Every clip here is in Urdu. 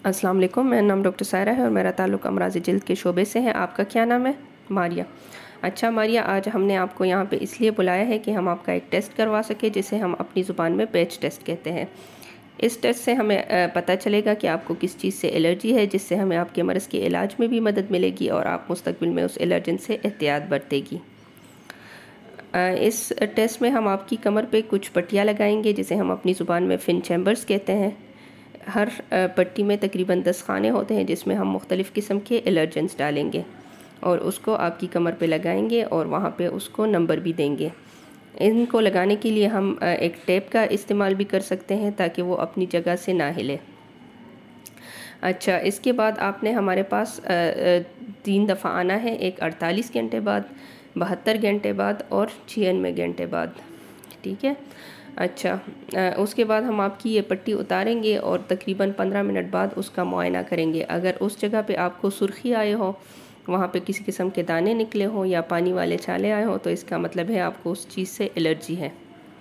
السلام علیکم، میرا نام ڈاکٹر سائرہ ہے اور میرا تعلق امراض جلد کے شعبے سے ہے۔ آپ کا کیا نام ہے؟ ماریہ۔ اچھا ماریہ، آج ہم نے آپ کو یہاں پہ اس لیے بلایا ہے کہ ہم آپ کا ایک ٹیسٹ کروا سکیں جسے ہم اپنی زبان میں پیچ ٹیسٹ کہتے ہیں۔ اس ٹیسٹ سے ہمیں پتہ چلے گا کہ آپ کو کس چیز سے الرجی ہے، جس سے ہمیں آپ کے مرض کے علاج میں بھی مدد ملے گی اور آپ مستقبل میں اس الرجن سے احتیاط برتے گی۔ اس ٹیسٹ میں ہم آپ کی کمر پہ کچھ پٹیاں لگائیں گے جسے ہم اپنی زبان میں فن چیمبرز کہتے ہیں۔ ہر پٹی میں تقریباً 10 خانے ہوتے ہیں جس میں ہم مختلف قسم کے الرجنز ڈالیں گے اور اس کو آپ کی کمر پہ لگائیں گے اور وہاں پہ اس کو نمبر بھی دیں گے۔ ان کو لگانے کے لیے ہم ایک ٹیپ کا استعمال بھی کر سکتے ہیں تاکہ وہ اپنی جگہ سے نہ ہلے۔ اچھا، اس کے بعد آپ نے ہمارے پاس 3 دفعہ آنا ہے، ایک 48 گھنٹے بعد، 72 گھنٹے بعد اور 96 گھنٹے بعد، ٹھیک ہے؟ اچھا، اس کے بعد ہم آپ کی یہ پٹی اتاریں گے اور تقریباً 15 منٹ بعد اس کا معائنہ کریں گے۔ اگر اس جگہ پہ آپ کو سرخی آئے ہو، وہاں پہ کسی قسم کے دانے نکلے ہوں یا پانی والے چھالے آئے ہوں تو اس کا مطلب ہے آپ کو اس چیز سے الرجی ہے۔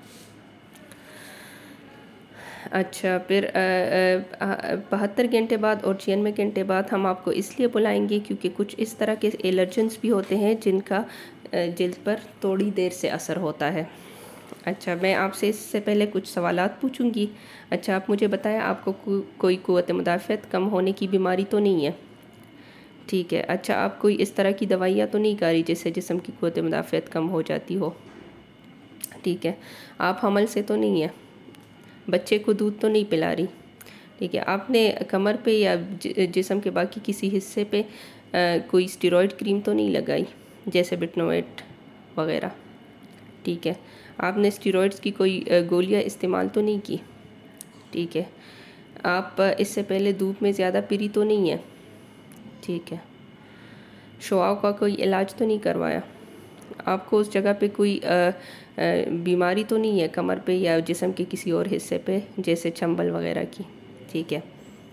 اچھا، پھر 72 گھنٹے بعد اور 96 گھنٹے بعد ہم آپ کو اس لیے بلائیں گے کیونکہ کچھ اس طرح کے الرجنز بھی ہوتے ہیں جن کا جلد پر تھوڑی دیر سے اثر ہوتا ہے۔ اچھا، میں آپ سے اس سے پہلے کچھ سوالات پوچھوں گی۔ اچھا، آپ مجھے بتائیں، آپ کو کوئی قوت مدافعت کم ہونے کی بیماری تو نہیں ہے؟ ٹھیک ہے۔ اچھا، آپ کوئی اس طرح کی دوائیاں تو نہیں کھا رہی جس سے جسم کی قوت مدافعت کم ہو جاتی ہو؟ ٹھیک ہے۔ آپ حمل سے تو نہیں ہے؟ بچے کو دودھ تو نہیں پلا رہی؟ ٹھیک ہے۔ آپ نے کمر پہ یا جسم کے باقی کسی حصے پہ کوئی اسٹیرائڈ کریم تو نہیں لگائی جیسے بٹنویٹ وغیرہ؟ ٹھیک ہے۔ آپ نے اسٹیرائڈز کی کوئی گولیاں استعمال تو نہیں کی؟ ٹھیک ہے۔ آپ اس سے پہلے دھوپ میں زیادہ پری تو نہیں ہے؟ ٹھیک ہے۔ شعاع کا کوئی علاج تو نہیں کروایا؟ آپ کو اس جگہ پہ کوئی بیماری تو نہیں ہے کمر پہ یا جسم کے کسی اور حصے پہ جیسے چنبل وغیرہ کی؟ ٹھیک ہے۔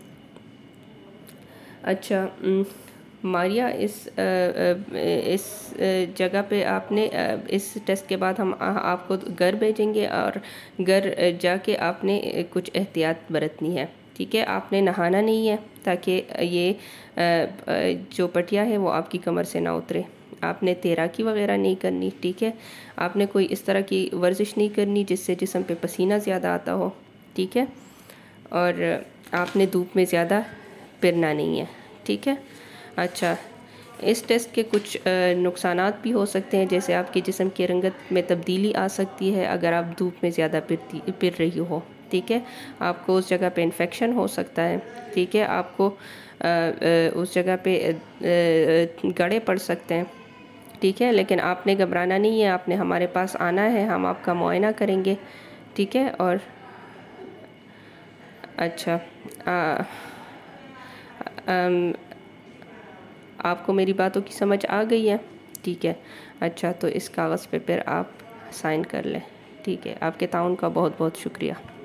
اچھا ماریہ، اس جگہ پہ آپ نے اس ٹیسٹ کے بعد ہم آپ کو گھر بھیجیں گے اور گھر جا کے آپ نے کچھ احتیاط برتنی ہے، ٹھیک ہے؟ آپ نے نہانا نہیں ہے تاکہ یہ جو پٹیا ہے وہ آپ کی کمر سے نہ اترے۔ آپ نے تیراکی وغیرہ نہیں کرنی، ٹھیک ہے؟ آپ نے کوئی اس طرح کی ورزش نہیں کرنی جس سے جسم پہ پسینہ زیادہ آتا ہو، ٹھیک ہے؟ اور آپ نے دھوپ میں زیادہ پھرنا نہیں ہے، ٹھیک ہے؟ اچھا، اس ٹیسٹ کے کچھ نقصانات بھی ہو سکتے ہیں جیسے آپ کے جسم کی رنگت میں تبدیلی آ سکتی ہے اگر آپ دھوپ میں زیادہ پھر رہی ہو، ٹھیک ہے؟ آپ کو اس جگہ پہ انفیکشن ہو سکتا ہے، ٹھیک ہے؟ آپ کو اس جگہ پہ گڑے پڑ سکتے ہیں، ٹھیک ہے؟ لیکن آپ نے گھبرانا نہیں ہے، آپ نے ہمارے پاس آنا ہے، ہم آپ کا معائنہ کریں گے، ٹھیک ہے؟ اور اچھا، آپ کو میری باتوں کی سمجھ آ گئی ہے؟ ٹھیک ہے۔ اچھا، تو اس کاغذ پہ پھر آپ سائن کر لیں، ٹھیک ہے؟ آپ کے تعاون کا بہت بہت شکریہ۔